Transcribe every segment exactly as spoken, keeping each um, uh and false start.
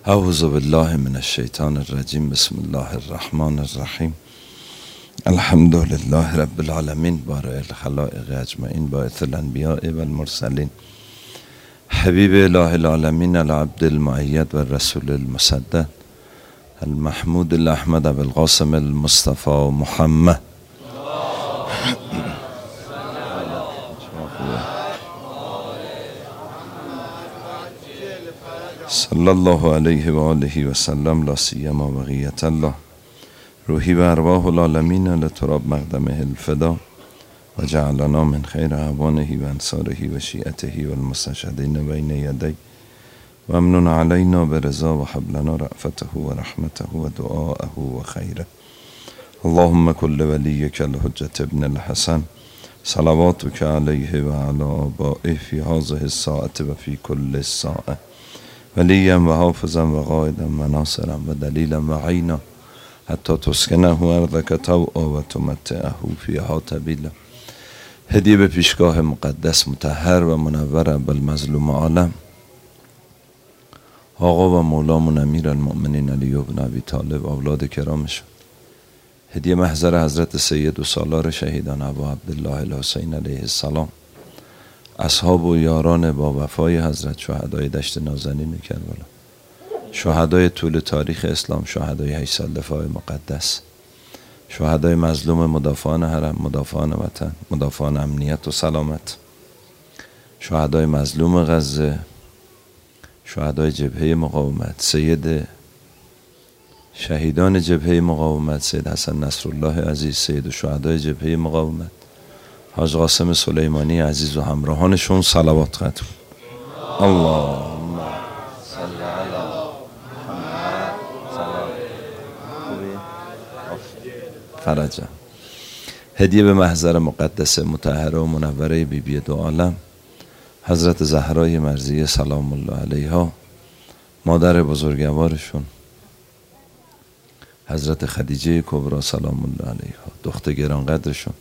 اعوذ بالله من الشیطان الرجیم. بسم الله الرحمن الرحیم. الحمد لله رب العالمین بارئ الخلائق اجمعین باعث الانبیاء و المرسلین حبیب اله العالمین العبد المؤید و الرسول المصدق المحمود الاحمد ابو القاسم المصطفى محمد صلی الله علیه و آله و سلم. لا سیما بقیت الله روحی و ارواح العالمین لتراب مقدمه الفدا و جعلنا من خیر اعوانه و انصاره و شیعته و المستشهدین بین یدی و امنون علینا برضا و حبلنا رأفته و رحمته و دعاءه و خیره. اللهم کل ولیک الحجة ابن الحسن صلواتک علیه و علی آبائه فی هذه الساعة و فی کل ساعة ولیا و حافظا و قائدا و ناصرا و دلیلا و عینا حتی تسکنه ارضک طوعا و تمتعه فیها طویلا. هدیه به پیشگاه مقدس مطهر و منور ابوالمظلوم عالم آقا و مولامون امیر المؤمنین علی بن ابی طالب اولاد کرامشون. هدیه محضر حضرت سید و سالار شهیدان ابو عبدالله الحسین علیه السلام، اصحاب و یاران با وفای حضرت، شهدای دشت نازنین کربلا، شهدای طول تاریخ اسلام، شهدای هشت سال دفاع مقدس، شهدای مظلوم مدافعان حرم، مدافعان وطن، مدافعان امنیت و سلامت، شهدای مظلوم غزه، شهدای جبهه مقاومت، سید شهیدان جبهه مقاومت سید حسن نصرالله عزیز، سید و شهدای جبهه مقاومت حاج قاسم سلیمانی عزیز و همراهانشون صلوات ختم. اللهم صل علی محمد فرجا. هدیه به محضر مقدس مطهره و منوره بی بی دو عالم حضرت زهرای مرضیه سلام الله علیها، مادر بزرگوارشون حضرت خدیجه کبری سلام الله علیها، دختر گرانقدرشون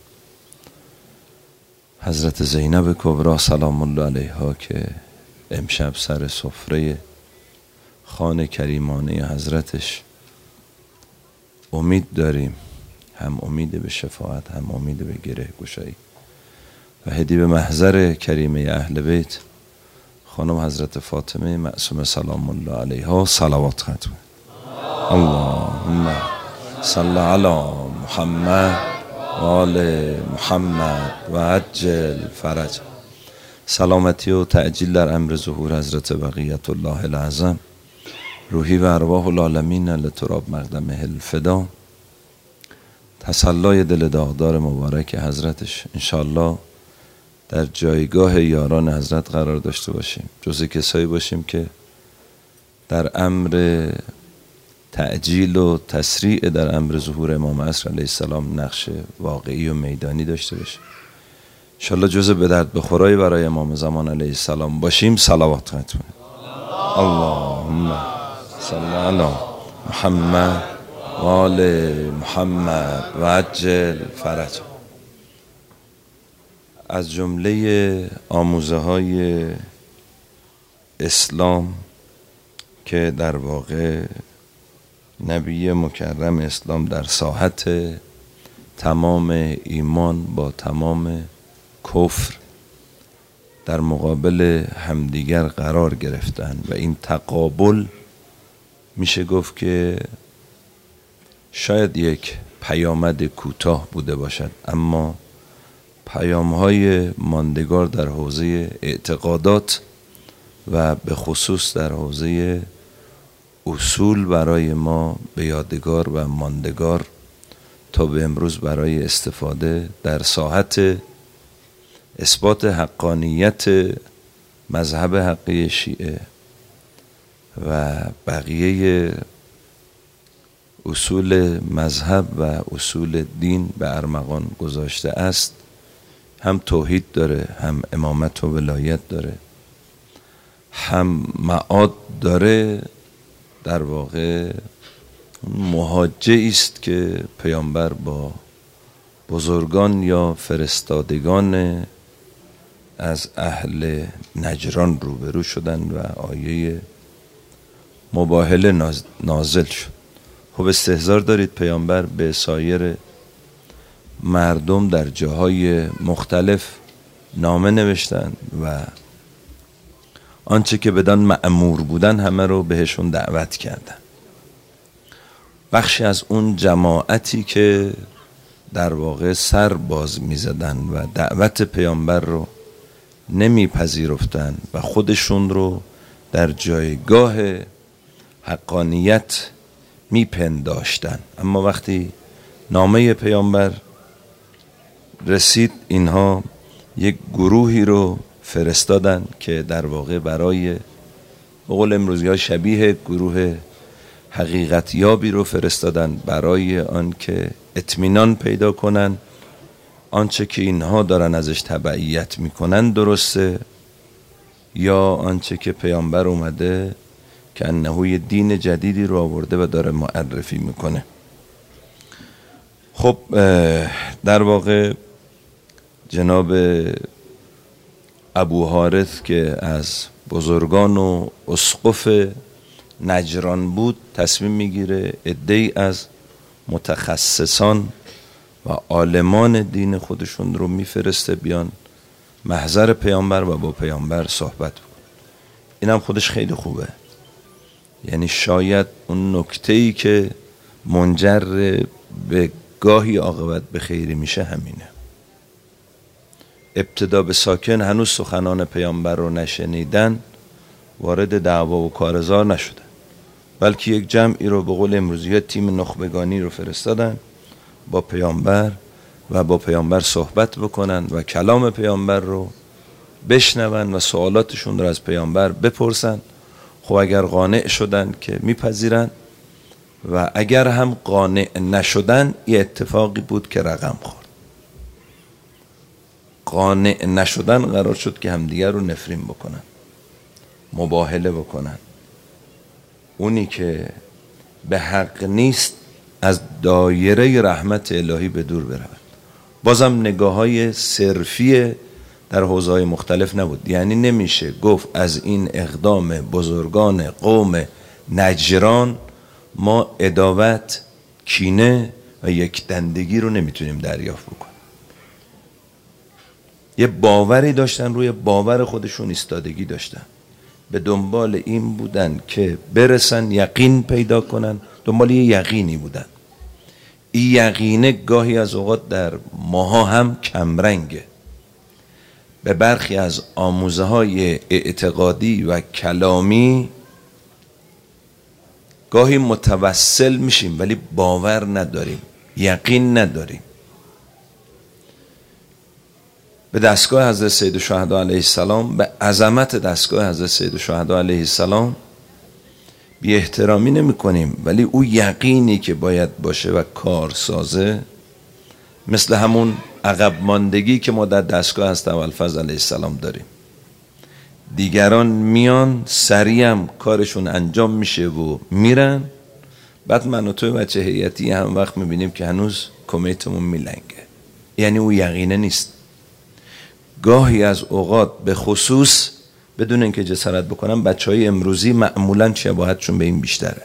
حضرت زینب کبری سلام الله علیها که امشب سر سفره خانه کریمانه حضرتش امید داریم، هم امید به شفاعت هم امید به گره گشایی. و هدیه به محضر کریمه اهل بیت خانم حضرت فاطمه معصومه سلام الله علیها صلوات ختم. اللهم صل علی محمد و آل محمد و عجل فرج. سلامتی و تعجیل در امر ظهور حضرت بقیت الله العظم روحی و ارواح العالمین لتراب مقدمه الفدا. تسلای دل داغدار مبارک حضرتش انشالله در جایگاه یاران حضرت قرار داشته باشیم، جز کسایی باشیم که در امر تعجیل و تسریع در امر ظهور امام عصر علیه السلام نقش واقعی و میدانی داشته باشیم. انشالله جز به درد بخورایی برای امام زمان علیه السلام باشیم. صلوات ختم. اللهم صل علی محمد و آل محمد و عجل فرج. از جمله آموزه های اسلام که در واقع نبی مکرم اسلام در ساحت تمام ایمان با تمام کفر در مقابل همدیگر قرار گرفتن و این تقابل میشه گفت که شاید یک پیامد کوتاه بوده باشد، اما پیام‌های ماندگار در حوزه اعتقادات و به خصوص در حوزه اصول برای ما به یادگار و ماندگار تا به امروز برای استفاده در ساحت اثبات حقانیت مذهب حقی شیعه و بقیه اصول مذهب و اصول دین به ارمغان گذاشته است. هم توحید داره، هم امامت و ولایت داره، هم معاد داره. در واقع محاجه است که پیامبر با بزرگان یا فرستادگان از اهل نجران روبرو شدن و آیه مباهله نازل شد. خب استحضار دارید پیامبر به سایر مردم در جاهای مختلف نامه نوشتن و آنچه که بدان مأمور بودن همه رو بهشون دعوت کردن. بخشی از اون جماعتی که در واقع سر باز می زدن و دعوت پیامبر رو نمی پذیرفتن و خودشون رو در جایگاه حقانیت می پنداشتن، اما وقتی نامه پیامبر رسید اینها یک گروهی رو فرستادن که در واقع برای به قول امروزی ها شبیه گروه حقیقت یابی رو فرستادن برای آن که اطمینان پیدا کنن آنچه که اینها دارن ازش تبعیت میکنن درسته یا آنچه که پیامبر اومده که انه دین جدیدی رو آورده و داره معرفی میکنه. خب در واقع جناب ابو حارث که از بزرگان و اسقف نجران بود تصمیم میگیره عده‌ای از متخصصان و عالمان دین خودشون رو میفرسته بیان محضر پیامبر و با پیامبر صحبت بکن. اینم خودش خیلی خوبه، یعنی شاید اون نکته‌ای که منجر به گاهی عاقبت به خیری میشه همینه. ابتدا به ساکن هنوز سخنان پیامبر رو نشنیدن وارد دعوا و کارزار نشدن، بلکه یک جمعی رو به قول امروزی تیم نخبگانی رو فرستادن با پیامبر و با پیامبر صحبت بکنن و کلام پیامبر رو بشنون و سوالاتشون رو از پیامبر بپرسن. خب اگر قانع شدن که میپذیرن و اگر هم قانع نشدن یه اتفاقی بود که رقم خورد. قانع نشدن قرار شد که همدیگر رو نفرین بکنن، مباهله بکنن. اونی که به حق نیست از دایره رحمت الهی به دور برود. بازم نگاه های صرفی در حوزه‌های مختلف نبود، یعنی نمیشه گفت از این اقدام بزرگان قوم نجران ما عداوت، کینه و یک دندگی رو نمیتونیم دریافت بکنیم. یه باوری داشتن، روی باور خودشون ایستادگی داشتن، به دنبال این بودن که برسن یقین پیدا کنن، دنبال یه یقینی بودن. این یقینه گاهی از اوقات در ماها هم کمرنگه. به برخی از آموزه های اعتقادی و کلامی گاهی متوسل میشیم ولی باور نداریم، یقین نداریم. به دستگاه حضرت سید الشهدا علیه السلام، به عظمت دستگاه حضرت سید الشهدا علیه السلام بی احترامی نمی کنیم، ولی او یقینی که باید باشه و کارسازه، مثل همون عقب ماندگی که ما در دستگاه حضرت ابوالفضل علیه السلام داریم. دیگران میان سریعم کارشون انجام میشه و میرن، بعد من و توی بچه هیئتی هم وقت میبینیم که هنوز کمیتمون میلنگه، یعنی او یقینه نیست. گاهی از اوقات به خصوص بدون اینکه جسارت بکنم بچه های امروزی معمولاً شباهتشون به این بیشتره.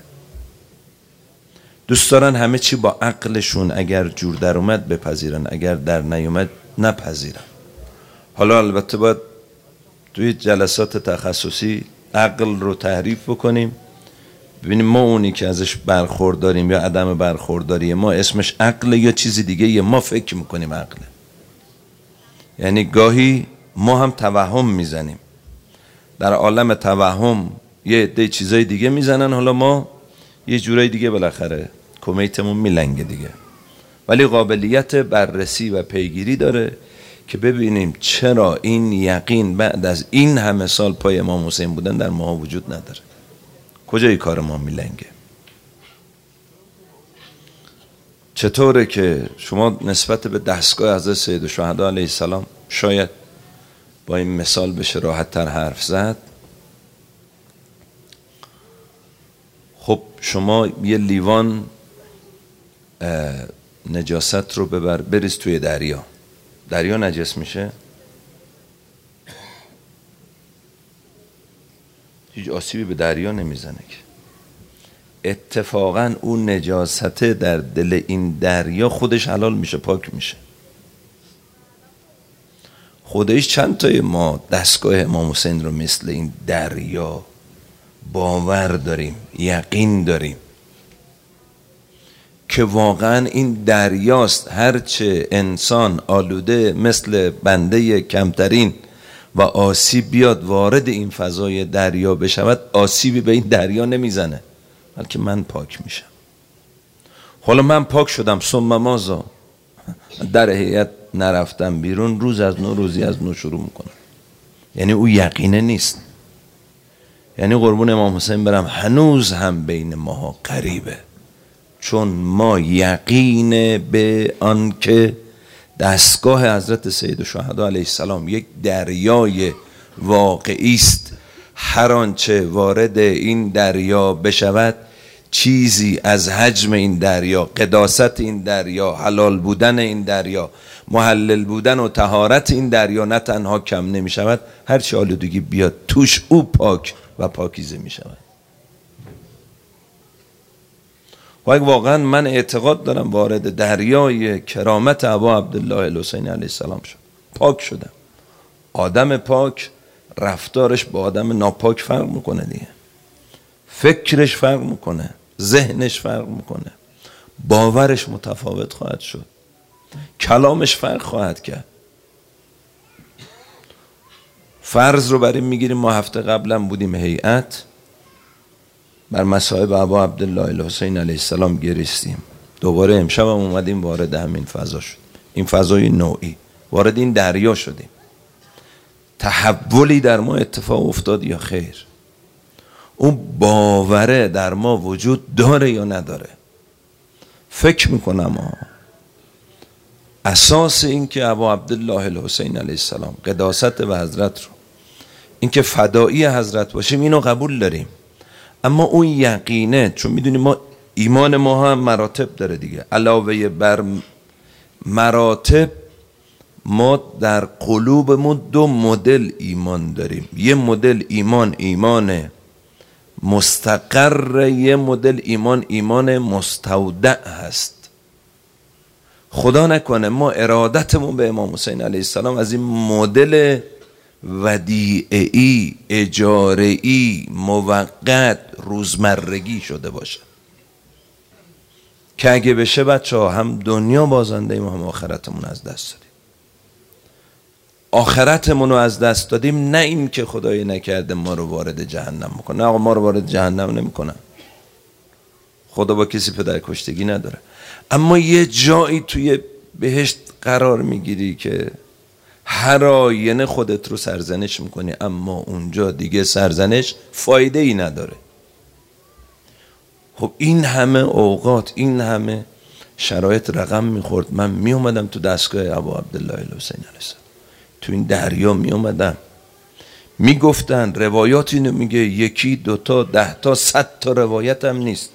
دوست دارن همه چی با عقلشون اگر جور در اومد بپذیرن، اگر در نیومد نپذیرن. حالا البته باید توی جلسات تخصصی عقل رو تعریف بکنیم، ببینیم ما اونی که ازش برخورداریم یا عدم برخورداری ما اسمش عقل یا چیزی دیگه، یا ما فکر میکنیم عقله. یعنی گاهی ما هم توهم میزنیم، در عالم توهم یه عده چیزای دیگه میزنن، حالا ما یه جورای دیگه بالاخره کمیتمون میلنگه دیگه. ولی قابلیت بررسی و پیگیری داره که ببینیم چرا این یقین بعد از این همه سال پای امام حسین بودن در ما وجود نداره، کجای کار ما میلنگه. چطوره که شما نسبت به دستگاه حضرت سید الشهدا علیه السلام شاید با این مثال بشه راحت تر حرف زد. خب شما یه لیوان نجاست رو ببر بریز توی دریا، دریا نجس میشه؟ هیچ آسیبی به دریا نمیزنه که. اتفاقا اون نجاسته در دل این دریا خودش حلال میشه، پاک میشه. خودش چند تای ما دستگاه امام حسین رو مثل این دریا باور داریم، یقین داریم که واقعا این دریاست. هرچه انسان آلوده مثل بنده کمترین و آسیب بیاد وارد این فضای دریا بشود، آسیبی به این دریا نمیزنه، بلکه من پاک میشم. حالا من پاک شدم، ثم ماذا؟ در هیئت نرفتم بیرون، روز از نو روزی از نو شروع میکنم. یعنی او یقینه نیست. یعنی قربون امام حسین برم، هنوز هم بین ماها غریبه، چون ما یقین به آن که دستگاه حضرت سید الشهدا علیه السلام یک دریای واقعی است. هر آنچه وارد این دریا بشود چیزی از حجم این دریا، قداست این دریا، حلال بودن این دریا، محلل بودن و طهارت این دریا نه تنها کم نمی شود، هر چی آلودگی بیاد توش او پاک و پاکیزه می شود. و اگه واقعا من اعتقاد دارم وارد دریای کرامت ابا عبدالله الحسین علیه السلام شد، پاک شدم. آدم پاک رفتارش با آدم ناپاک فرق میکنه دیگه، فکرش فرق میکنه، ذهنش فرق میکنه، باورش متفاوت خواهد شد، کلامش فرق خواهد کرد. فرض رو بریم میگیریم ما هفته قبلا بودیم هیئت، بر مصائب ابا عبدالله الحسین علیه السلام گریستیم، دوباره امشب هم اومدیم وارد همین فضا شد، این فضای نوعی وارد این دریا شدیم. تحولی در ما اتفاق افتاد یا خیر؟ اون باوره در ما وجود داره یا نداره؟ فکر میکنم اساس این که ابا عبدالله الحسین علیه السلام قداست و حضرت رو، این که فدایی حضرت باشیم، اینو قبول داریم. اما اون یقینه، چون میدونیم ما ایمان ما هم مراتب داره دیگه، علاوه بر مراتب ما در قلوبمون دو مدل ایمان داریم. یه مدل ایمان ایمان مستقر، یه مدل ایمان ایمان مستودع هست. خدا نکنه ما ارادتمون به امام حسین علیه السلام از این مدل ودیعی، اجاره‌ای، موقت، روزمرگی شده باشه که اگه بشه بچه ها هم دنیا بازنده ایم هم آخرتمون از دست دادیم. آخرتمون رو از دست دادیم، نه این که خدای نکرده ما رو وارد جهنم میکنه. نه آقا، ما رو وارد جهنم نمیکنه، خدا با کسی پدر کشتگی نداره. اما یه جایی توی بهشت قرار میگیری که هر آینه خودت رو سرزنش میکنی، اما اونجا دیگه سرزنش فایده ای نداره. خب این همه اوقات، این همه شرایط رقم میخورد، من میومدم تو دستگاه ابا عبدالله الحسین علیه السلام، تو این دریا میومدم، میگفتن روایات اینو میگه، یکی دوتا ده تا صد تا روایت هم نیست.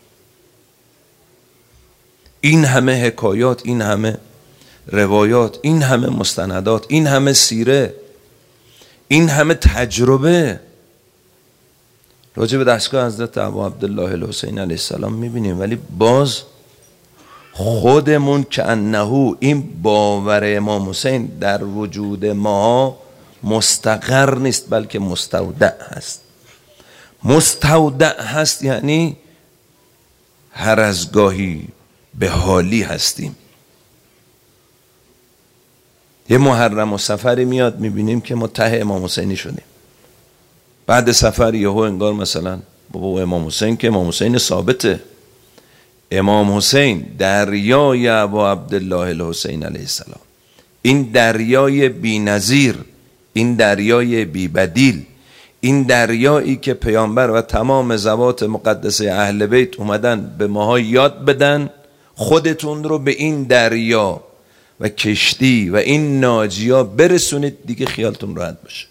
این همه حکایات، این همه روایات، این همه مستندات، این همه سیره، این همه تجربه راجع به دستگاه حضرت ابا عبدالله الحسین علیه السلام میبینیم. ولی باز خودمون که انهو این باور امام حسین در وجود ما مستقر نیست، بلکه مستودع هست. مستودع هست یعنی هر از گاهی به حالی هستیم. یه محرم و سفری میاد میبینیم که ما ته امام حسینی شدیم، بعد سفر یهو انگار مثلا بابا امام حسین که امام حسین ثابته، امام حسین دریای ابا عبدالله الحسین علیه السلام، این دریای بی نظیر، این دریای بی بدیل، این دریایی که پیامبر و تمام زوات مقدسه اهل بیت اومدن به ماها یاد بدن خودتون رو به این دریا و کشتی و این ناجیا برسونید دیگه خیالتون راحت باشه.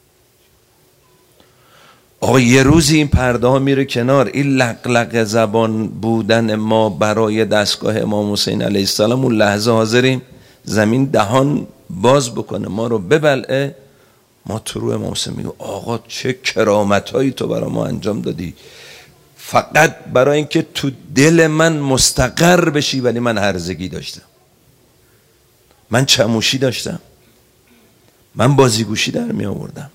آقا یه روزی این پرده ها میره کنار، این لقلق زبان بودن ما برای دستگاه امام حسین علیه السلام، اون لحظه حاضریم زمین دهان باز بکنه ما رو ببلعه، ما تو رو امام حسین میگو آقا چه کرامت هایی تو برای ما انجام دادی، فقط برای اینکه تو دل من مستقر بشی. ولی من هرزگی داشتم، من چموشی داشتم، من بازیگوشی در می آوردم،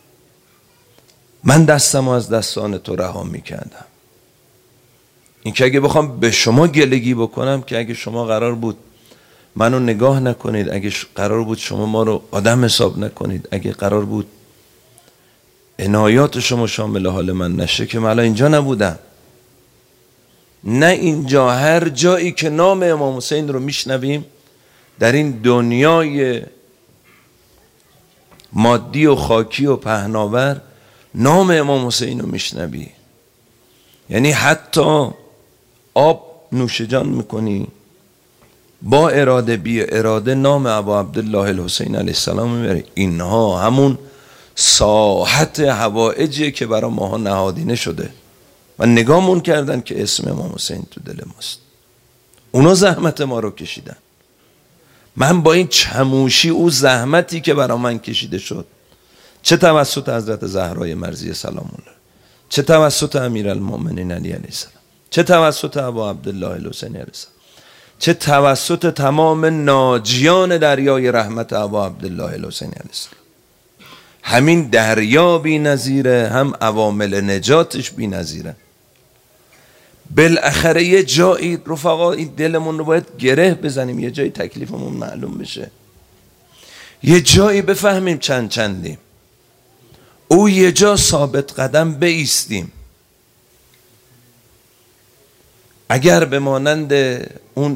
من دستم از دستان تو رها می کردم. این که اگه بخوام به شما گلگی بکنم که اگه شما قرار بود منو نگاه نکنید، اگه قرار بود شما ما رو آدم حساب نکنید، اگه قرار بود عنایات شما شامل حال من نشه، که من اینجا نبودم. نه اینجا، هر جایی که نام امام حسین رو میشنویم در این دنیای مادی و خاکی و پهناور، نام امام حسین رو میشنوی. یعنی حتی آب نوش جان میکنی، با اراده بی اراده نام ابا عبدالله الحسین علیه السلام میبری. اینها همون ساحت حوائجیه که برای ماها نهادینه شده و نگاهمون کردن که اسم امام حسین تو دل ماست. اونا زحمت ما رو کشیدن. من با این چموشی، او زحمتی که برای من کشیده شد، چه توسط حضرت زهرای مرضیه سلام الله، چه توسط امیرالمومنین علی علیه السلام، چه توسط ابا عبدالله الحسین علیه السلام، چه توسط تمام ناجیان دریای رحمت ابا عبدالله الحسین علیه السلام. همین دریا بی نظیره، هم عوامل نجاتش بی نظیره. بالاخره یه جایی رفقا این دلمون رو باید گره بزنیم، یه جایی تکلیفمون معلوم بشه، یه جایی بفهمیم چند چندیم، او یه جا ثابت قدم بایستیم. اگر به مانند اون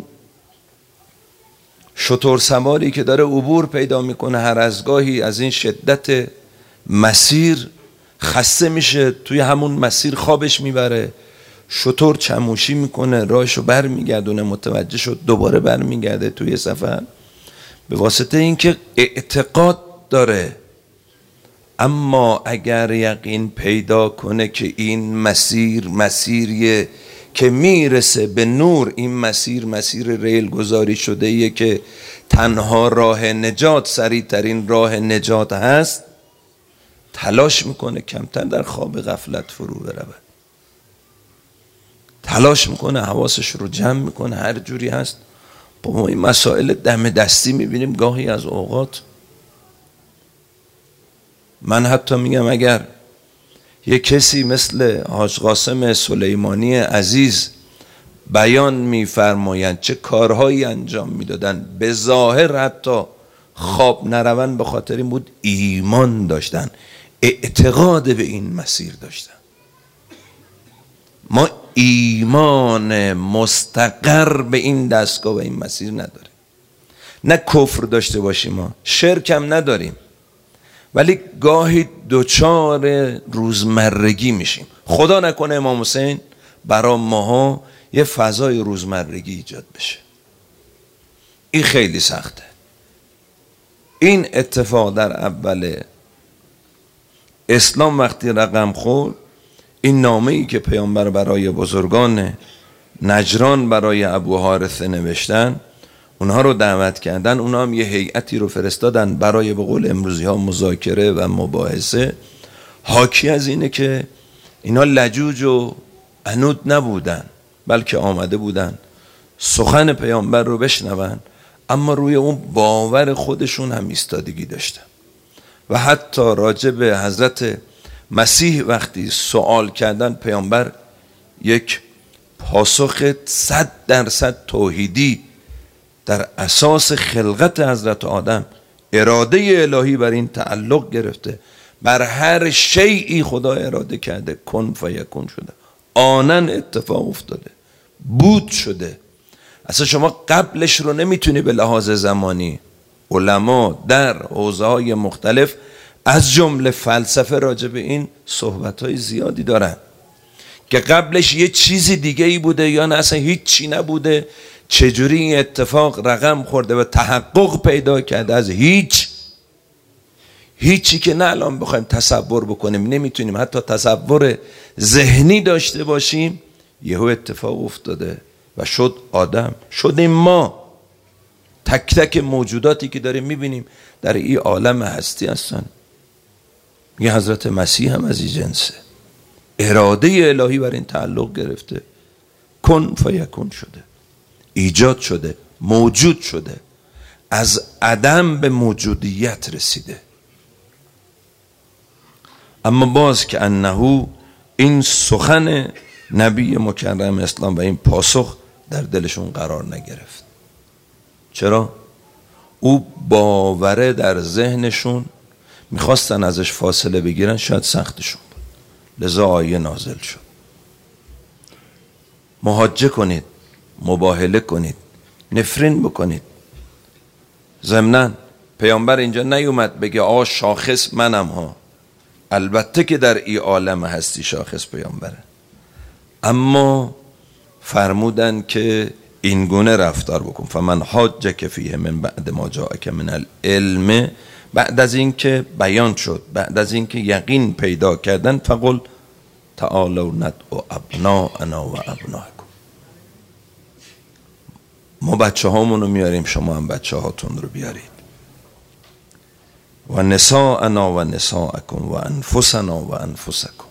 شتر سواری که داره عبور پیدا میکنه، هر از گاهی از این شدت مسیر خسته میشه، توی همون مسیر خوابش میبره، شتر چموشی میکنه، راهشو بر میگردونه، متوجه شد دوباره بر میگرده توی سفر، به واسطه اینکه اعتقاد داره. اما اگر یقین پیدا کنه که این مسیر مسیریه که میرسه به نور، این مسیر مسیر ریل گذاری شده ایه که تنها راه نجات، سریع ترین راه نجات هست، تلاش میکنه کمتر در خواب غفلت فرو بره، تلاش میکنه حواسش رو جمع میکنه، هر جوری هست. با ما این مسائل دم دستی میبینیم گاهی از اوقات. من حتی میگم اگر یک کسی مثل حاج قاسم سلیمانی عزیز بیان میفرمایند چه کارهایی انجام میدادن، به ظاهر حتی خواب نروند، به خاطر این بود ایمان داشتن، اعتقاد به این مسیر داشتن. ما ایمان مستقر به این دستگاه و این مسیر نداریم. نه کفر داشته باشیم، ما شرک هم نداریم، ولی گاهی دوچار روزمرگی میشیم. خدا نکنه امام حسین برای ماها یه فضای روزمرگی ایجاد بشه. این خیلی سخته. این اتفاق در اول اسلام وقتی رقم خورد، این نامه‌ای که پیامبر برای بزرگان نجران برای ابو حارثه نوشتن، اونها رو دعوت کردن، اونها هم یه هیئتی رو فرستادن برای به قول امروزی ها مذاکره و مباحثه. حاکی از اینه که اینا لجوج و عنود نبودن، بلکه آمده بودن سخن پیامبر رو بشنون، اما روی اون باور خودشون هم ایستادگی داشتن. و حتی راجع به حضرت مسیح وقتی سوال کردن، پیامبر یک پاسخ صد درصد توحیدی در اساس خلقت حضرت آدم، اراده الهی بر این تعلق گرفته، بر هر شیئی خدا اراده کرده کن فیکون شده، آنن اتفاق افتاده، بود شده. اصلا شما قبلش رو نمیتونی به لحاظ زمانی. علما در حوزه های مختلف از جمله فلسفه راجع به این صحبت های زیادی دارن که قبلش یه چیزی دیگه ای بوده یا نه اصلا هیچ چی نبوده، چجوری این اتفاق رقم خورده و تحقق پیدا کرده از هیچ هیچی که نه الان بخوایم تصور بکنیم نمیتونیم حتی تصور ذهنی داشته باشیم. یهو اتفاق افتاده و شد آدم، شدیم ما. تک تک موجوداتی که داریم میبینیم در این عالم هستی هستن. یه حضرت مسیح هم از این جنسه. اراده الهی بر این تعلق گرفته، کن فیکون شده، ایجاد شده، موجود شده، از عدم به موجودیت رسیده. اما باز که انهو این سخن نبی مکرم اسلام و این پاسخ در دلشون قرار نگرفت. چرا؟ او باوره در ذهنشون، میخواستن ازش فاصله بگیرن، شاید سختشون بود، لذا آیه نازل شد. محاجه کنید، مباهله کنید، نفرین بکنید. ضمناً پیامبر اینجا نیومد بگه آقا شاخص منم ها، البته که در این عالم هستی شاخص پیامبره، اما فرمودن که این گونه رفتار بکن. فمن حاجک فیه من بعد ما جاءک من العلم، بعد از این که بیان شد، بعد از این که یقین پیدا کردن، فقل تعالوا ندعو ابناءنا و ابناءکم، ما بچه هامونو میاریم، شما هم بچه هاتون رو بیارید. و نساءنا و نساءکم و انفسنا و انفسکم،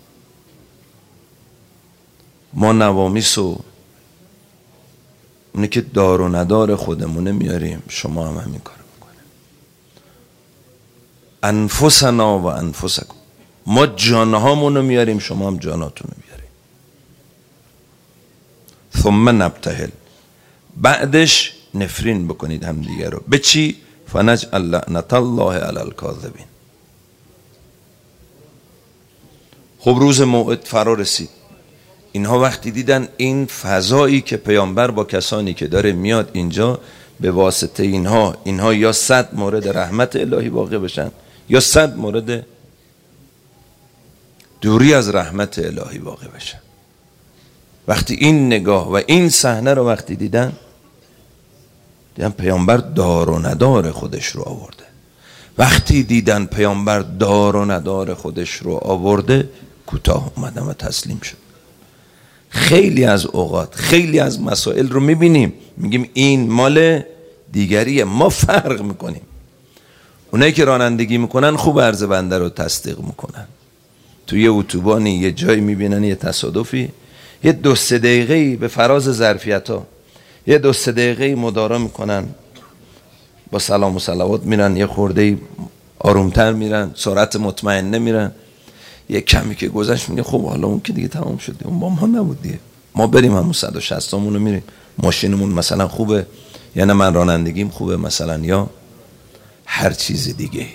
ما نوامیس و اونی که دار و ندار خودمونه میاریم، شما هم همین کار بکنه. انفسنا و انفسکم، ما جانهامونو میاریم، شما هم جاناتونو بیاریم. ثم نبتهل، بعدش نفرین بکنید هم دیگه رو. به چی؟ فنجعل لعنت الله علی الکاذبین. خب روز موعد فرا رسید. اینها وقتی دیدن این فضایی که پیامبر با کسانی که داره میاد اینجا، به واسطه اینها اینها یا صد مورد رحمت الهی واقع بشن یا صد مورد دوری از رحمت الهی واقع بشن. وقتی این نگاه و این صحنه رو وقتی دیدن، دیدن پیامبر دار و ندار خودش رو آورده. وقتی دیدن پیامبر دار و ندار خودش رو آورده، کوتاه اومدن و تسلیم شد. خیلی از اوقات خیلی از مسائل رو میبینیم، میگیم این مال دیگریه، ما فرق میکنیم. اونایی که رانندگی میکنن خوب عرض بنده رو تصدیق میکنن. توی اتوبانی یه جایی میبینن یه تصادفی، یه دو سه دقیقه‌ای به فراز ظرفیت ها یه دو سه دقیقه‌ای مدارا میکنن، با سلام و صلوات میرن، یه خورده آرومتر میرن، سرعت مطمئنه میرن. یه کمی که گذشت میگه خب حالا اون که دیگه تمام شد، اون با ما نبود دیگه، ما بریم همون صد و شصت مون رو میریم، ماشینمون مثلا خوبه، یعنی من رانندگیم خوبه مثلا، یا هر چیز دیگه.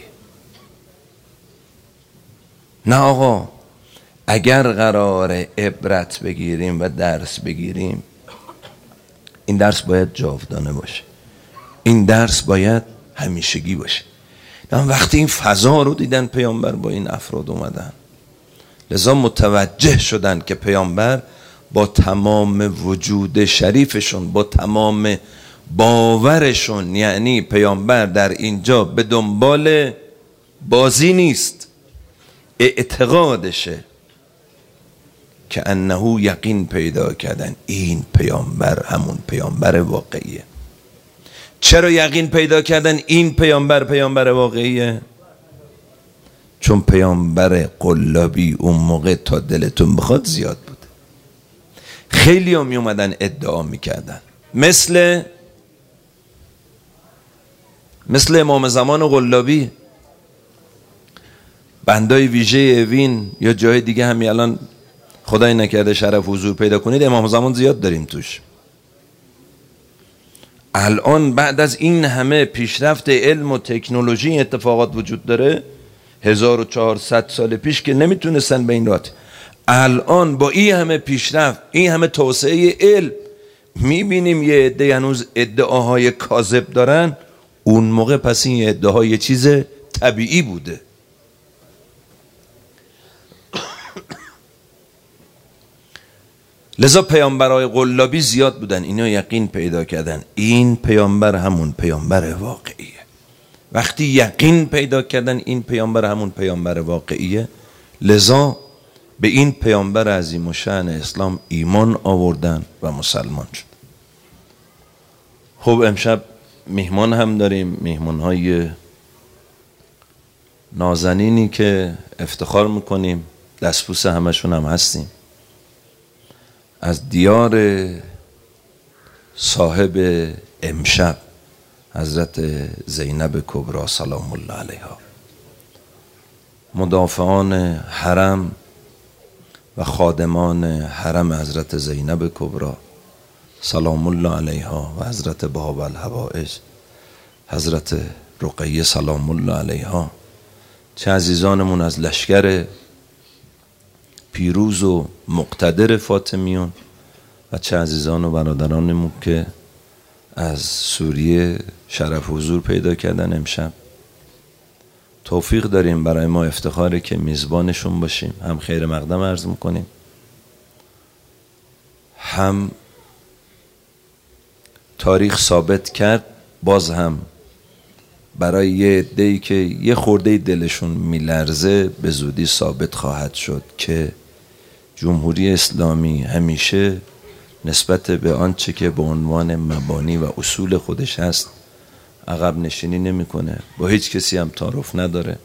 نه آقا، اگر قرار عبرت بگیریم و درس بگیریم، این درس باید جاودانه باشه، این درس باید همیشگی باشه. وقتی این فضا رو دیدن پیامبر با این افراد اومدن، لذا متوجه شدن که پیامبر با تمام وجود شریفشون، با تمام باورشون، یعنی پیامبر در اینجا به دنبال بازی نیست، اعتقادشه که انه یقین پیدا کردن این پیامبر همون پیامبر واقعیه. چرا یقین پیدا کردن این پیامبر پیامبر واقعیه؟ چون پیامبر قلابی اون موقع تا دلتون بخواد زیاد بود. خیلی ها می اومدن ادعا میکردن، مثل مثل امام زمان قلابی، بندای ویژه اوین یا جای دیگه همی الان خدای نکرده شرف حضور پیدا کنید، امام زمان زیاد داریم توش. الان بعد از این همه پیشرفت علم و تکنولوژی اتفاقات وجود داره، هزار و چهارصد سال پیش که نمیتونستن به این راحتی، الان با این همه پیشرفت، این همه توسعه علم، میبینیم یه عده هنوز ادعاهای کاذب دارن. اون موقع پس این ادعاهای چیز طبیعی بوده. لذا پیامبرای قلابی زیاد بودن، اینا یقین پیدا کردن این پیامبر همون پیامبر واقعیه. وقتی یقین پیدا کردن این پیامبر همون پیامبر واقعیه، لذا به این پیامبر عظیم الشأن اسلام ایمان آوردن و مسلمان شد. خب امشب میهمان هم داریم، میهمان های نازنینی که افتخار میکنیم دستبوس همشون هم هستیم، از دیار صاحب امشب حضرت زینب کبری سلام الله علیها، مدافعان حرم و خادمان حرم حضرت زینب کبری سلام الله علیها و حضرت باب الحوائج حضرت رقیه سلام الله علیها، چه عزیزانمون از لشکر پیروز و مقتدر فاطمیون و چه عزیزان و برادرانمون که از سوریه شرف حضور پیدا کردن امشب. توفیق داریم، برای ما افتخاره که میزبانشون باشیم، هم خیر مقدم عرض میکنیم، هم تاریخ ثابت کرد باز هم برای یه عده‌ای که یه خورده دلشون میلرزه به زودی ثابت خواهد شد که جمهوری اسلامی همیشه نسبت به آنچه که به عنوان مبانی و اصول خودش هست عقب نشینی نمیکنه، با هیچ کسی هم تعارف نداره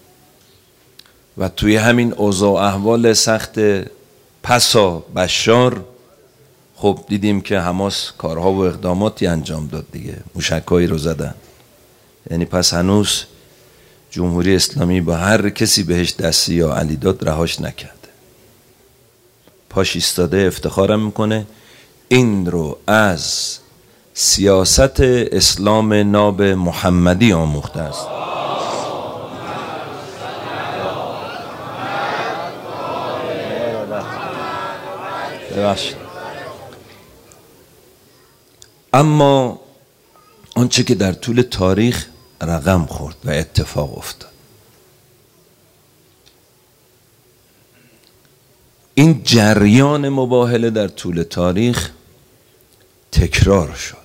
و توی همین اوضاع و احوال سخت پسا بشار خب دیدیم که حماس کارها و اقداماتی انجام داد دیگه، موشکایی رو زدن. یعنی پس هنوز جمهوری اسلامی با هر کسی بهش دستی یا علی داد رهاش نکرده، پاش ایستاده، افتخارم میکنه. این رو از سیاست اسلام ناب محمدی آموخته است. اما آنچه که در طول تاریخ رقم خورد و اتفاق افتاد، این جریان مباهله در طول تاریخ تکرار شد.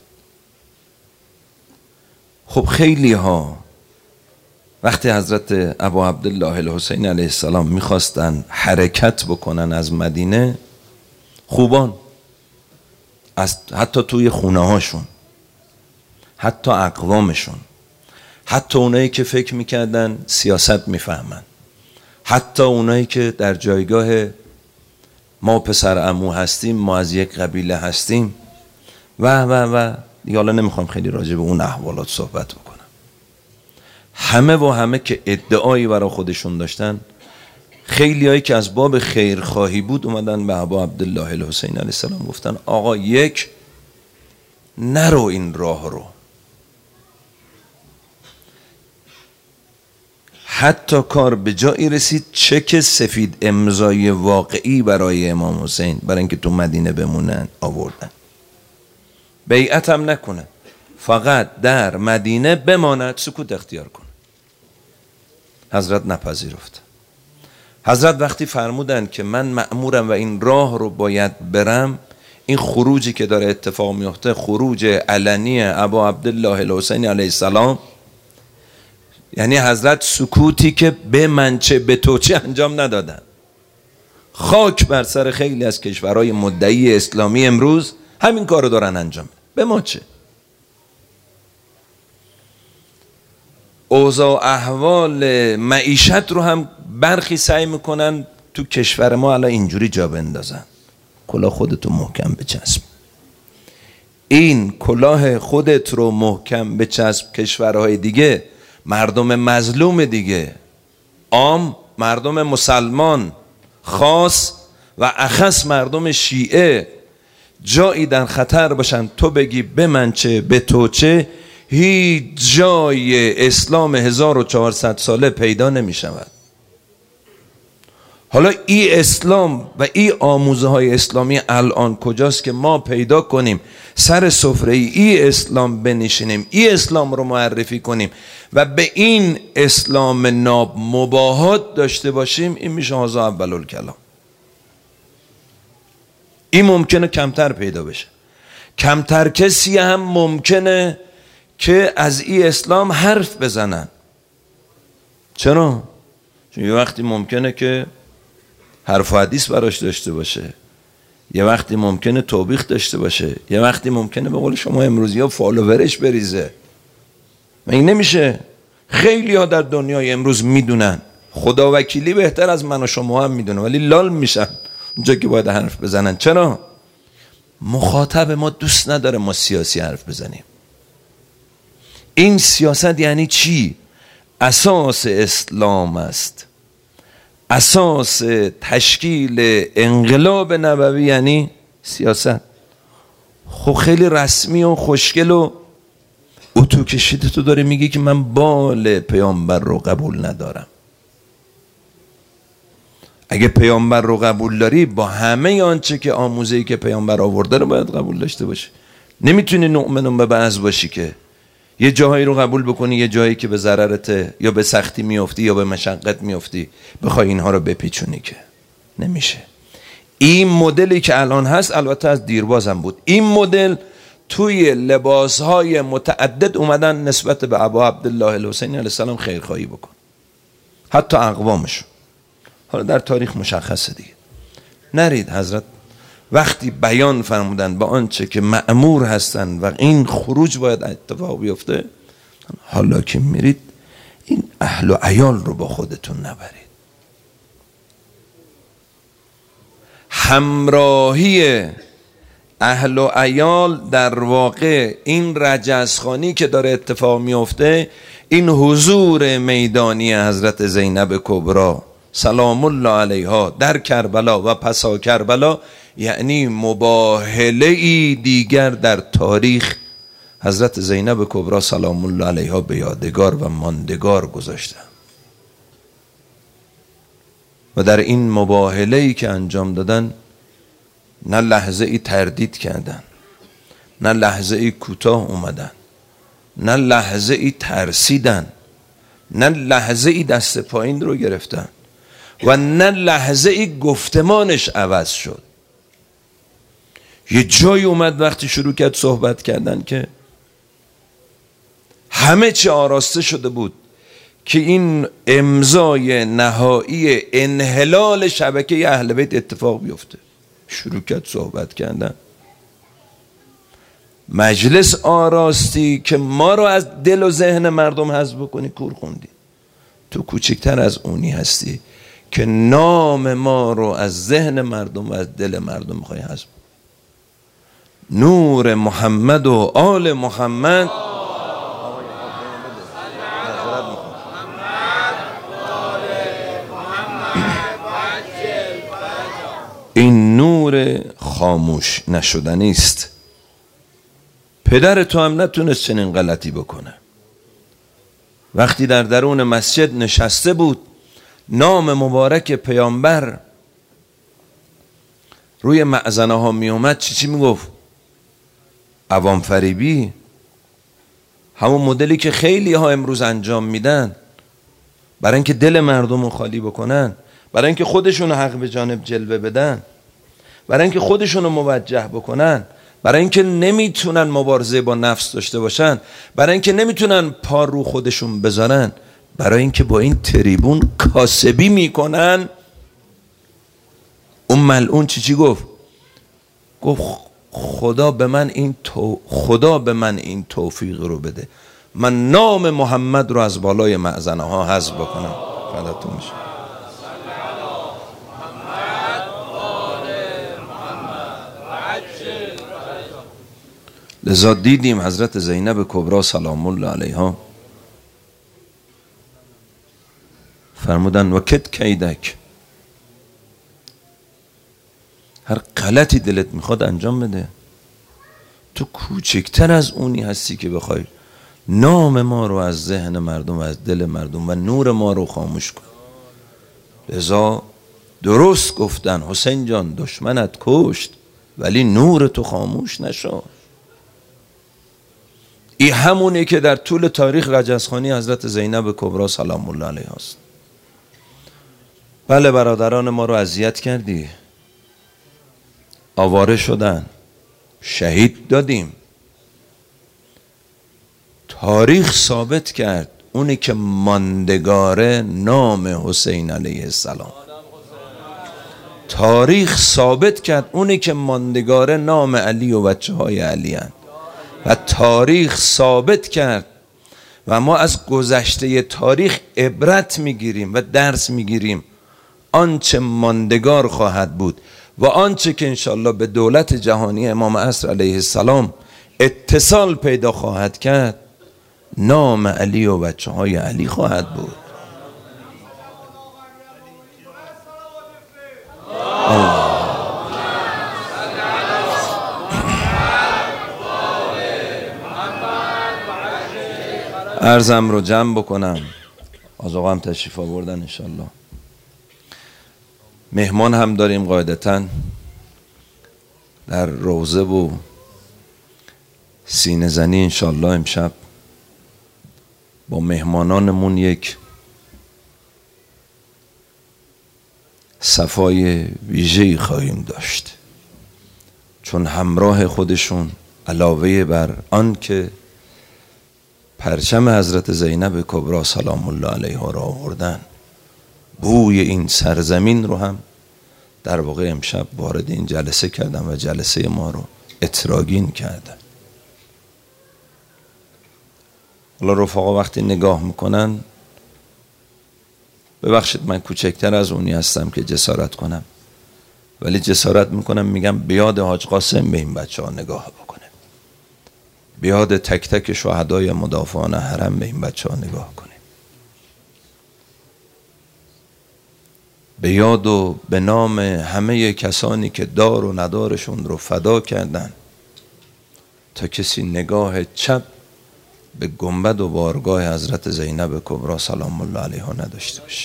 خب خیلی ها وقتی حضرت ابا عبدالله الحسین علیه السلام میخواستن حرکت بکنن از مدینه، خوبان از حتی توی خونه هاشون، حتی اقوامشون، حتی اونایی که فکر میکردن سیاست میفهمن، حتی اونایی که در جایگاه ما پسر عمو هستیم، ما از یک قبیله هستیم و و و دیگه، حالا نمیخوام خیلی راجع به اون احوالات صحبت بکنم، همه و همه که ادعایی برای خودشون داشتن، خیلی هایی که از باب خیرخواهی بود اومدن به ابا عبدالله الحسین علیه السلام گفتن آقا یک نرو این راه رو. حتی کار به جایی رسید چک سفید امضای واقعی برای امام حسین برای اینکه تو مدینه بمونن آوردن، بیعت هم نکنه، فقط در مدینه بماند، سکوت اختیار کنه. حضرت نپذیرفت. حضرت وقتی فرمودن که من مأمورم و این راه رو باید برم، این خروجی که داره اتفاق میفته خروج علنی ابا عبدالله الحسین علیه السلام، یعنی حضرت سکوتی که به منچه به توچه انجام ندادن. خاک بر سر خیلی از کشورهای مدعی اسلامی امروز همین کار رو دارن انجام، به ما چه؟ اوضاع احوال معیشت رو هم برخی سعی میکنن تو کشور ما الان اینجوری جا بندازن، کلاه خودتو محکم بچسب. این کلاه خودت رو محکم بچسب کشورهای دیگه، مردم مظلوم دیگه، عام مردم مسلمان، خاص و اخص مردم شیعه جایی در خطر باشن، تو بگی به من چه به تو چه، هیچ جای اسلام هزار و چهارصد ساله پیدا نمی شود. حالا این اسلام و این آموزه های اسلامی الان کجاست که ما پیدا کنیم سر سفره ای اسلام بنشینیم، این اسلام رو معرفی کنیم و به این اسلام ناب مباهات داشته باشیم؟ این میشه هذا اول الکلام. این ممکنه کمتر پیدا بشه، کمتر کسی هم ممکنه که از این اسلام حرف بزنن. چرا؟ چون یه وقتی ممکنه که حرف و حدیث براش داشته باشه، یه وقتی ممکنه توبیخ داشته باشه، یه وقتی ممکنه به قول شما امروزی ها فالوورش بریزه. این نمیشه. خیلی ها در دنیای امروز میدونن خدا وکیلی بهتر از من و شما هم میدونه، ولی لال میشن اونجا که باید حرف بزنن. چرا؟ مخاطب ما دوست نداره ما سیاسی حرف بزنیم. این سیاست یعنی چی؟ اساس اسلام است، اساس تشکیل انقلاب نبوی یعنی سیاست. خب خیلی رسمی و خوشگل و اتو کشیده تو داره میگه که من بال پیامبر رو قبول ندارم. اگه پیامبر رو قبول داری با همه آنچه که آموزه‌ای که پیامبر آورده رو باید قبول داشته باشی. نمیتونی نؤمن به بعض باشی که یه جاهایی رو قبول بکنی، یه جایی که به ضررته یا به سختی میافتی یا به مشقت میافتی بخوای اینها رو بپیچونی، که نمیشه. این مدلی که الان هست البته از دیرباز هم بود، این مدل توی لباسهای متعدد اومدن نسبت به ابا عبدالله الحسینی علیه السلام خیرخواهی بکن، حتی اقوامشون. حالا در تاریخ مشخصه دیگه. نرید حضرت وقتی بیان فرمودن با آنچه که مأمور هستن و این خروج باید اتفاق بیفته، حالا که میرید این اهل و عیال رو با خودتون نبرید. همراهی اهل و عیال در واقع این رجزخوانی که داره اتفاق میفته، این حضور میدانی حضرت زینب کبری سلام الله علیها در کربلا و پسا کربلا، یعنی مباهله ای دیگر در تاریخ حضرت زینب کبری سلام الله علیها به یادگار و ماندگار گذاشتن. و در این مباهله ای که انجام دادن نه لحظه ای تردید کردن، نه لحظه ای کوتاه اومدن، نه لحظه ای ترسیدن، نه لحظه ای دست پایین رو گرفتن و نه لحظه ای گفتمانش عوض شد. یه جای اومد وقتی شروع کرد صحبت کردن که همه چی آراسته شده بود که این امضای نهایی انحلال شبکه اهل بیت اتفاق بیفته، شروع کرد صحبت کردن. مجلس آراستی که ما رو از دل و ذهن مردم حذف بکنی، کور خوندی. تو کوچکتر از اونی هستی که نام ما رو از ذهن مردم و از دل مردم میخوای حذف. نور محمد و آل محمد این نور خاموش نشدنی است. پدر تو هم نتونست چنین غلطی بکنه. وقتی در درون مسجد نشسته بود، نام مبارک پیامبر روی مأذنه ها می اومد، چی چی می گفت؟ عوام فریبی، همون مدلی که خیلی ها امروز انجام میدن برای اینکه دل مردم رو خالی بکنن، برای اینکه خودشون حق به جانب جلوه بدن، برای اینکه خودشون رو موجه بکنن، برای اینکه نمیتونن مبارزه با نفس داشته باشن، برای اینکه نمیتونن پا رو خودشون بذارن، برای اینکه با این تریبون کاسبی میکنن. اون ملعون چی چی گفت؟ گفت خدا به من این تو... خدا به من این توفیق رو بده، من نام محمد رو از بالای مأذنه ها حذف بکنم. فداتون میشه. لذا دیدیم حضرت زینب کبری سلام الله علیها فرمودن و کت کیدک، هر غلطی دلت میخواد انجام بده، تو کوچکتر از اونی هستی که بخوای نام ما رو از ذهن مردم و از دل مردم و نور ما رو خاموش کن. لذا درست گفتن حسین جان دشمنت کشت ولی نور تو خاموش نشد. این همونه که در طول تاریخ رجزخوانی حضرت زینب کبری سلام الله علیها است. بله برادران ما رو اذیت کردی، آواره شدن، شهید دادیم. تاریخ ثابت کرد اونی که ماندگاره نام حسین علیه السلام. تاریخ ثابت کرد اونی که ماندگاره نام علی و بچه های علی هن. و تاریخ ثابت کرد و ما از گذشته تاریخ عبرت میگیریم و درس میگیریم. آنچه ماندگار خواهد بود و آنچه که انشالله به دولت جهانی امام عصر علیه السلام اتصال پیدا خواهد کرد، نام علی و بچه های علی خواهد بود. الله. عرضم رو جمع بکنم. از آقا هم تشریف آوردن انشالله. مهمان هم داریم قاعدتاً در روضه و سینه زنی انشالله. امشب با مهمانانمون یک صفای ویژه‌ای خواهیم داشت، چون همراه خودشون علاوه بر آن که پرچم حضرت زینب کبری سلام الله علیها را آوردن، بوی این سرزمین رو هم در واقع امشب وارد این جلسه کردن و جلسه ما رو اتراگین کردن. حالا رفقا وقتی نگاه میکنن، ببخشید من کوچکتر از اونی هستم که جسارت کنم، ولی جسارت میکنم میگم بیاد حاج قاسم به این بچه ها نگاه بکنه، بیاد تک تک شهدای مدافعان حرم به این بچه ها نگاه کنه، به یاد و به نام همه کسانی که دار و ندارشون رو فدا کردن تا کسی نگاه چپ به گنبد و بارگاه حضرت زینب کبری سلام الله علیها نداشته باشه.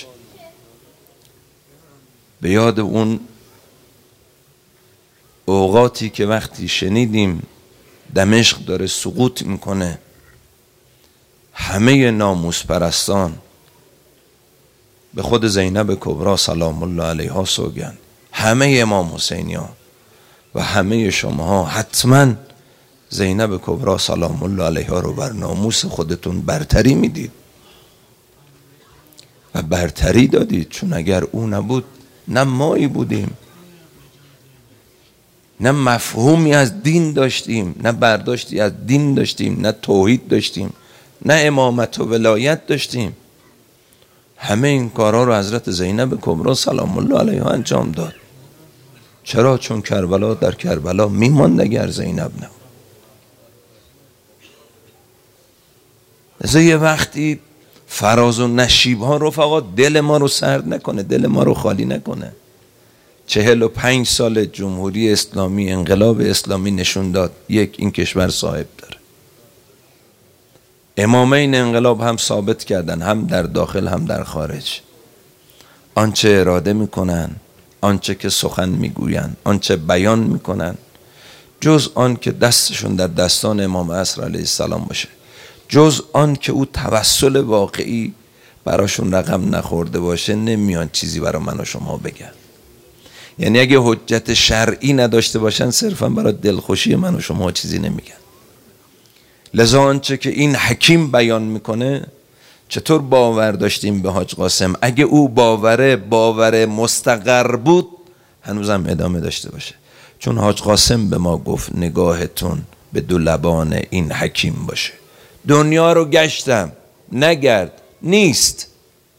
به یاد اون اوقاتی که وقتی شنیدیم دمشق داره سقوط میکنه، همه ناموس پرستان به خود زینب کبری سلام الله علیها سوگند، همه امام حسینیان و همه شماها حتما زینب کبری سلام الله علیها رو بر ناموس خودتون برتری میدید و برتری دادید، چون اگر او نبود نه مایی بودیم، نه مفهومی از دین داشتیم، نه برداشتی از دین داشتیم، نه توحید داشتیم، نه امامت و ولایت داشتیم. همه این کارها رو حضرت زینب کبری سلام الله علیها انجام داد. چرا؟ چون کربلا در کربلا میماند اگر زینب نبود. لذا یه وقتی فراز و نشیب ها رو فقط دل ما رو سرد نکنه، دل ما رو خالی نکنه. چهل و پنج سال جمهوری اسلامی، انقلاب اسلامی نشون داد یک، این کشور صاحب داره. امامین انقلاب هم ثابت کردن، هم در داخل هم در خارج، آنچه اراده میکنن، آنچه که سخن میگوین، آنچه بیان میکنن، جز آن که دستشون در دستان امام عصر علیه السلام باشه، جز آن که او توسل واقعی براشون رقم نخورده باشه، نمیان چیزی برای من و شما بگن. یعنی اگه حجت شرعی نداشته باشن، صرفا برای دلخوشی من و شما چیزی نمیگن. لذا آنچه که این حکیم بیان میکنه، چطور باور داشتیم به حاج قاسم؟ اگه او باوره باور مستقر بود، هنوزم ادامه داشته باشه، چون حاج قاسم به ما گفت نگاهتون به دو لبان این حکیم باشه. دنیا رو گشتم، نگرد، نیست.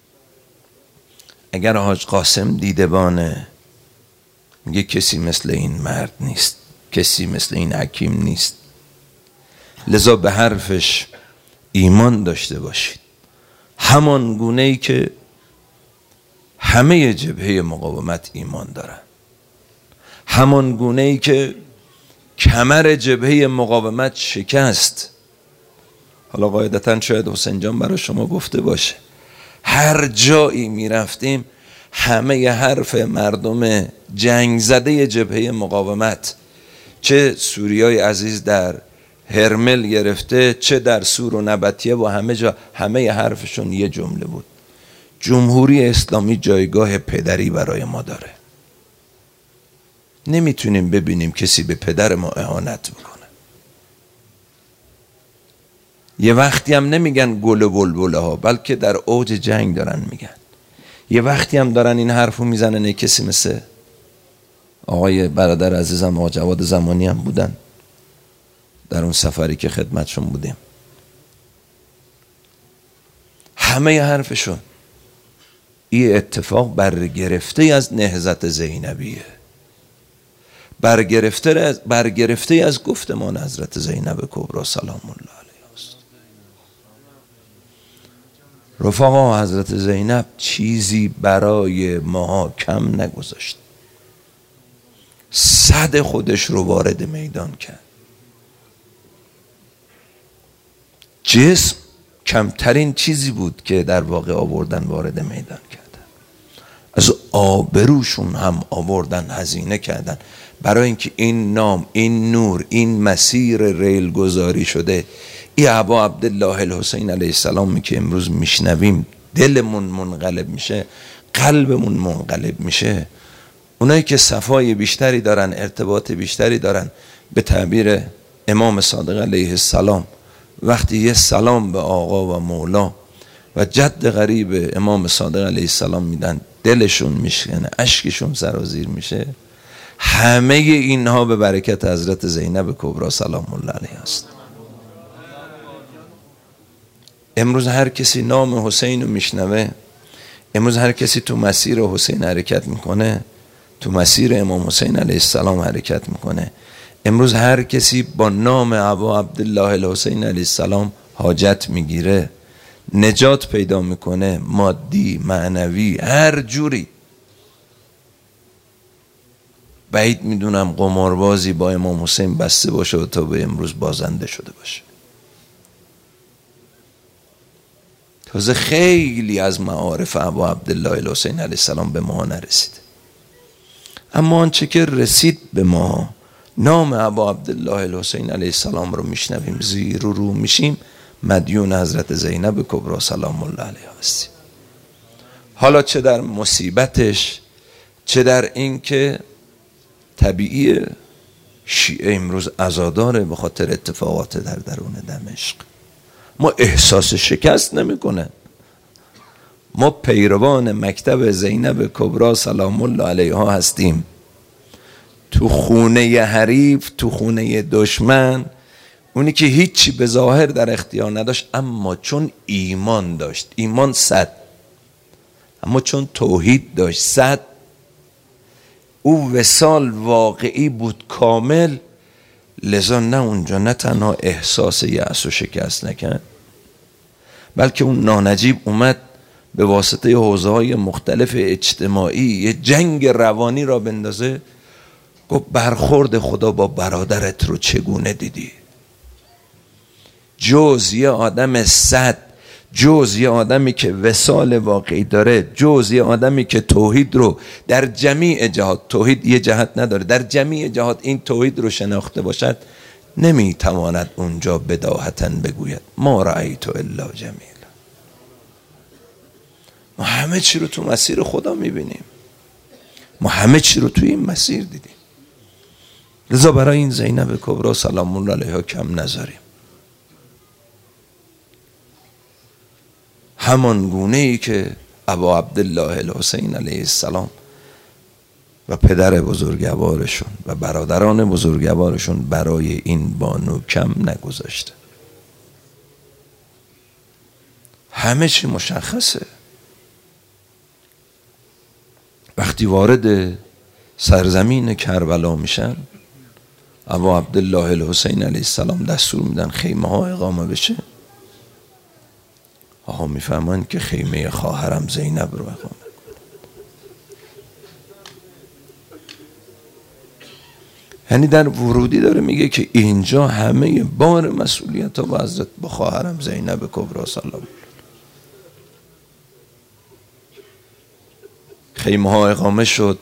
اگر حاج قاسم دیدبانه، میگه کسی مثل این مرد نیست، کسی مثل این حکیم نیست. لذا به حرفش ایمان داشته باشید، همان گونه ای که همه جبهه مقاومت ایمان دارن، همان گونه ای که کمر جبهه مقاومت شکست. حالا قاعدتا شاید حسین جان برای شما گفته باشه، هر جایی می رفتیم همه حرف مردم جنگ زده جبهه مقاومت، چه سوریای عزیز در هرمل گرفته، چه در سور و نبطیه و همه جا، همه حرفشون یه جمله بود: جمهوری اسلامی جایگاه پدری برای ما داره. نمیتونیم ببینیم کسی به پدر ما اهانت بکنه. یه وقتی هم نمیگن گل و بلبله ها، بلکه در اوج جنگ دارن میگن. یه وقتی هم دارن این حرفو میزنن کسی مثل آقای برادر عزیزم آقا جواد زمانی هم بودن در اون سفری که خدمتشون بودیم. همه حرفشون این اتفاق برگرفته از نهضت زینبیه، برگرفته از برگرفته از گفتمان حضرت زینب کبری سلام الله علیها است. رفقا حضرت زینب چیزی برای ما کم نگذاشت، صد خودش رو وارد میدان کرد. جسم کمترین چیزی بود که در واقع آوردن وارد میدان کردن، از آبروشون هم آوردن هزینه کردن برای اینکه این نام، این نور، این مسیر ریل گذاری شده. ای ابا عبدالله الحسین علیه السلام که امروز میشنویم دلمون منقلب میشه، قلبمون منقلب میشه. اونایی که صفای بیشتری دارن، ارتباط بیشتری دارن، به تعبیر امام صادق علیه السلام وقتی یه سلام به آقا و مولا و جد غریب امام صادق علیه السلام میدن دلشون میشکنه، اشکشون سرازیر میشه. همه اینها به برکت حضرت زینب کبری سلام الله علیها است. امروز هر کسی نام حسین رو میشنوه، امروز هر کسی تو مسیر حسین حرکت میکنه، تو مسیر امام حسین علیه السلام حرکت میکنه. امروز هر کسی با نام ابا عبدالله الحسین علیه السلام حاجت میگیره، نجات پیدا میکنه، مادی، معنوی، هر جوری. بعید میدونم قماربازی با امام حسین بسته باشه و تا به امروز بازنده شده باشه. تازه خیلی از معارف ابا عبدالله الحسین علیه السلام به ما نرسیده، اما آنچه که رسید به ما، نام ابا عبدالله الحسین علیه السلام رو میشنویم، زیر و رو میشیم، مدیون حضرت زینب کبری سلام الله علیها هستیم. حالا چه در مصیبتش، چه در این که طبیعی شیعه امروز عزاداره به خاطر اتفاقات در درون دمشق. ما احساس شکست نمیکنه. ما پیروان مکتب زینب کبری سلام الله علیها هستیم. تو خونه حریف، تو خونه دشمن، اونی که هیچی به ظاهر در اختیار نداشت اما چون ایمان داشت، ایمان صد، اما چون توحید داشت صد، او وصال واقعی بود کامل، لذا نه اونجا نه تنها احساس یأس و شکست نکرد، بلکه اون نانجیب اومد به واسطه حوزه‌های مختلف اجتماعی یه جنگ روانی را بندازه. گفت برخورد خدا با برادرت رو چگونه دیدی؟ جز یه آدم صد، جز یه آدمی که وصال واقعی داره، جز یه آدمی که توحید رو در جمیع جهات، توحید یه جهت نداره، در جمیع جهات این توحید رو شناخته باشد، نمیتواند اونجا بداهتاً بگوید ما رأیت الا جمیل. ما همه چی رو تو مسیر خدا میبینیم، ما همه چی رو تو این مسیر دیدیم. لذا برای این زینب کبری سلام الله علیها کم نذاریم. همان گونه ای که ابا عبدالله الحسین علیه السلام و پدر بزرگوارشون و برادران بزرگوارشون برای این بانو کم نگذاشته. همه چی مشخصه. وقتی وارد سرزمین کربلا میشن، ابا عبدالله الحسین علیه السلام دستور میدن خیمه ها اقامه بشه. آها میفهمن که خیمه خواهرم زینب رو اقامه. یعنی در ورودی داره میگه که اینجا همه بار مسئولیت ها با حضرت با خواهرم زینب کبری سلام. خیمه ها اقامه شد،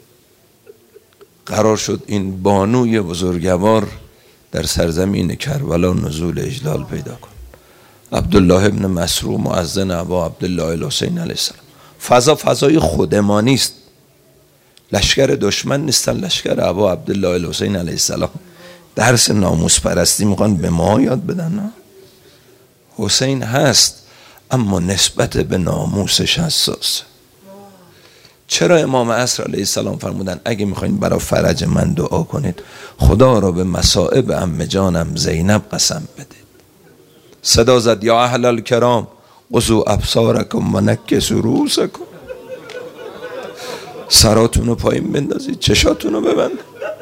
قرار شد این بانوی بزرگوار در سرزمین کربلا نزول اجلال پیدا کن. عبدالله ابن مسروع مؤذن ابا عبدالله الحسین علیه السلام. فضا فضای خودمانی است، لشکر دشمن نیستن، لشکر ابا عبدالله الحسین علیه السلام. درس ناموس پرستی میخوان به ما یاد بدن؟ نه، حسین هست اما نسبت به ناموسش حساس. چرا امام عصر علیه السلام فرمودن اگه میخواین برای فرج من دعا کنید خدا را به مصائب عمه جانم زینب قسم بدید. صدا زد یا اهل الکرام قضوا ابصارکم و نکسوا رؤوسکم، سراتون رو پایین بندازید، چشاتون رو ببند.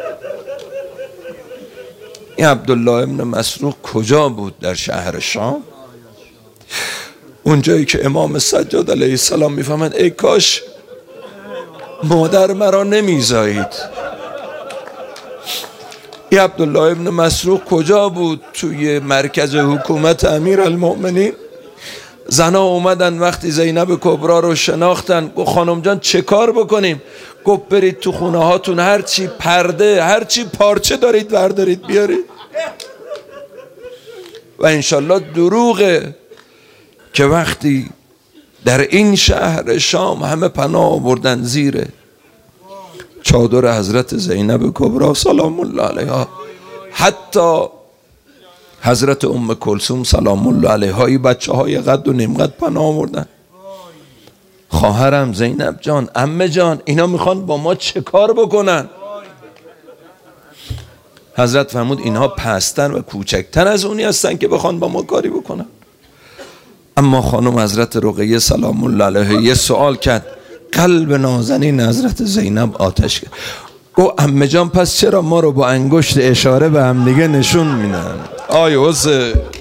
این عبدالله ابن مسروق کجا بود؟ در شهر شام، اونجایی که امام سجاد علیه السلام میفهمد ای کاش مادر مرا نمیزایید. این عبدالله ابن مسروق کجا بود؟ توی مرکز حکومت امیرالمؤمنین. زنا اومدن وقتی زینب کبرا رو شناختن، گفت خانم جان چه کار بکنیم؟ گفت برید تو خونه هاتون هرچی پرده هرچی پارچه دارید بردارید بیارید. و انشالله دروغه که وقتی در این شهر شام همه پناه آوردن زیر چادر حضرت زینب کبرا سلام الله علیها، حتی حضرت ام کلثوم سلام الله علیها، این بچه های قد و نیم قد پناه آوردن. خواهرم زینب جان، عمه جان، اینا میخوان با ما چه کار بکنن؟ حضرت فرمود اینها پستر و کوچکتر از اونی هستن که بخوان با ما کاری بکنن. اما خانم حضرت رقیه سلام الله علیها یه سوال کرد، قلب نازنین حضرت زینب آتش کرد. گفت عمه جان پس چرا ما رو با انگشت اشاره به هم دیگه نشون میدن؟ آی حسین